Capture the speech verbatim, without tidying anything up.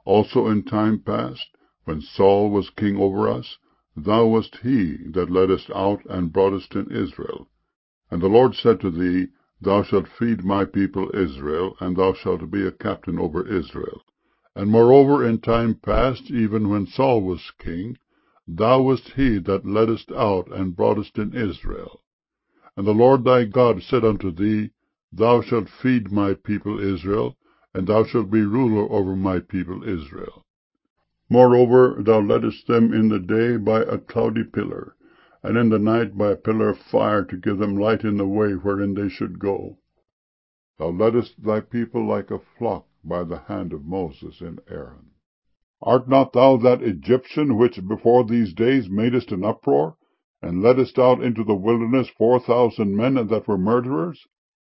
Also in time past, when Saul was king over us, thou wast he that leddest out and broughtest in Israel. And the Lord said to thee, Thou shalt feed my people Israel, and thou shalt be a captain over Israel. And moreover in time past, even when Saul was king, thou wast he that leddest out and broughtest in Israel. And the Lord thy God said unto thee, Thou shalt feed my people Israel, and thou shalt be ruler over my people Israel. Moreover, thou leddest them in the day by a cloudy pillar, and in the night by a pillar of fire, to give them light in the way wherein they should go. Thou leddest thy people like a flock by the hand of Moses and Aaron. Art not thou that Egyptian which before these days madest an uproar, and leddest out into the wilderness four thousand men that were murderers?